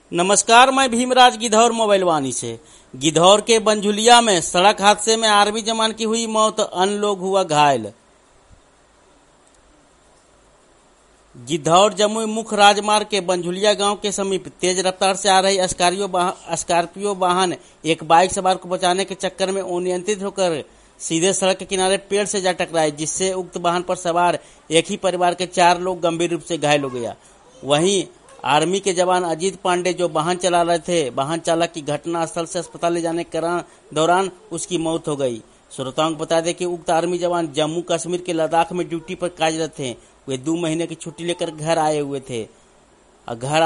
नमस्कार, मैं भीमराज गिद्धौर मोबाइल वाणी से। गिद्धौर के बनझुलिया में सड़क हादसे में आर्मी जवान की हुई मौत, अन्य लोग हुआ घायल। गिद्धौर जमुई मुख्य राजमार्ग के बनझुलिया गांव के समीप तेज रफ्तार से आ रही स्कॉर्पियो वाहन एक बाइक सवार को बचाने के चक्कर में अनियंत्रित होकर सीधे सड़क के किनारे पेड़ से जा टकराई, जिससे उक्त वाहन पर सवार एक ही परिवार के 4 लोग गंभीर रूप से घायल हो गया। वहीं आर्मी के जवान अजीत पांडे जो वाहन चला रहे थे, वाहन चालक की घटना स्थल से अस्पताल ले जाने के दौरान उसकी मौत हो गई। श्रोताओं को बता दें कि उक्त आर्मी जवान जम्मू कश्मीर के लद्दाख में ड्यूटी पर कार्यरत थे। वे 2 महीने की छुट्टी लेकर घर आए हुए थे। घर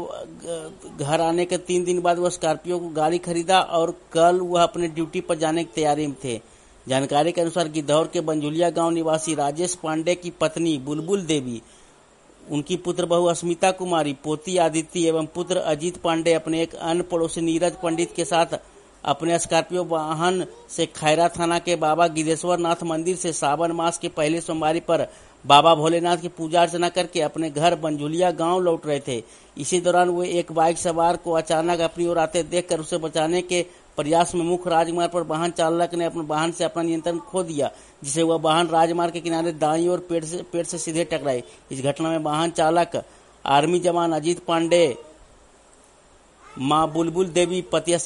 आने के 3 दिन बाद वह स्कॉर्पियो को गाड़ी खरीदा और कल वह अपने ड्यूटी पर जाने की तैयारी में थे। जानकारी के अनुसार गिद्धौर के बनझुलिया गांव निवासी राजेश पांडे की पत्नी बुलबुल देवी, उनकी पुत्र बहू अस्मिता कुमारी, पोती आदित्य एवं पुत्र अजीत पांडे अपने एक अन्य पड़ोसी नीरज पंडित के साथ अपने स्कॉर्पियो वाहन से खैरा थाना के बाबा गिद्धेश्वर नाथ मंदिर से सावन मास के पहले सोमवारी पर बाबा भोलेनाथ की पूजा अर्चना करके अपने घर बनझुलिया गांव लौट रहे थे। इसी दौरान वे एक बाइक सवार को अचानक अपनी ओर आते देखकर उसे बचाने के प्रयास में मुख्य राजमार्ग पर वाहन चालक ने अपने वाहन से अपना नियंत्रण खो दिया, जिसे वह वाहन राजमार्ग के किनारे दाईं ओर पेड़ से सीधे टकराई। इस घटना में वाहन चालक आर्मी जवान अजीत पांडे, मां बुलबुल देवी,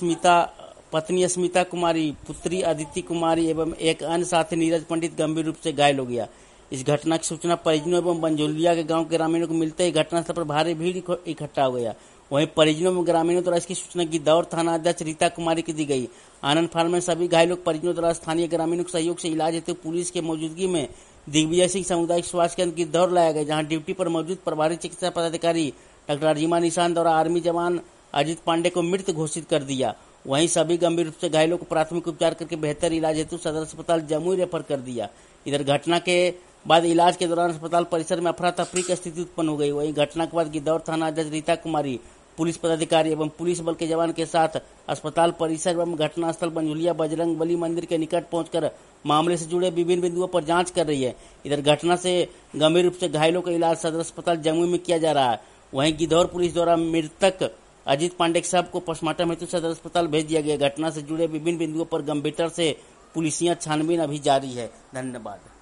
पत्नी अस्मिता कुमारी, पुत्री अदिति कुमारी एवं एक अन्य साथी नीरज पंडित गंभीर रूप से घायल हो गया। इस घटना की सूचना परिजनों एवं बनझुलिया के गांव के ग्रामीणों को मिलते ही घटनास्थल पर भारी भीड़ इकट्ठा हो गया। वहीं परिजनों में ग्रामीणों द्वारा इसकी सूचना गिद्धौर थाना अध्यक्ष रीता कुमारी की दी गई। आनंद फार्म में सभी घायलों को परिजनों द्वारा स्थानीय ग्रामीणों के सहयोग से इलाज हेतु पुलिस के मौजूदगी में दिग्विजय सिंह सामुदायिक स्वास्थ्य केंद्र गिद्धौर लाया गया, जहां ड्यूटी पर मौजूद प्रभारी चिकित्सा पदाधिकारी डॉक्टर अर्जिमा निशान द्वारा आर्मी जवान अजीत पांडे को मृत घोषित कर दिया। वहीं सभी गंभीर रूप से घायलों को प्राथमिक उपचार करके बेहतर इलाज हेतु सदर अस्पताल जमुई रेफर कर दिया। इधर घटना के बाद इलाज के दौरान अस्पताल परिसर में अफरा तफरी की स्थिति उत्पन्न हो गई। वहीं घटना के बाद गिद्धौर थाना अध्यक्ष रीता कुमारी, पुलिस पदाधिकारी एवं पुलिस बल के जवान के साथ अस्पताल परिसर एवं घटनास्थल बनझुलिया बजरंग बली मंदिर के निकट पहुंचकर मामले से जुड़े विभिन्न बिंदुओं पर जांच कर रही है। इधर घटना से गंभीर रूप से घायलों का इलाज सदर अस्पताल जमुई में किया जा रहा है। वहीं गिद्धौर पुलिस द्वारा मृतक अजीत पांडे के शव को पोस्टमार्टम हेतु सदर अस्पताल भेज दिया गया। घटना से जुड़े विभिन्न बिंदुओं पर गंभीरता से पुलिसिया छानबीन अभी जारी है। धन्यवाद।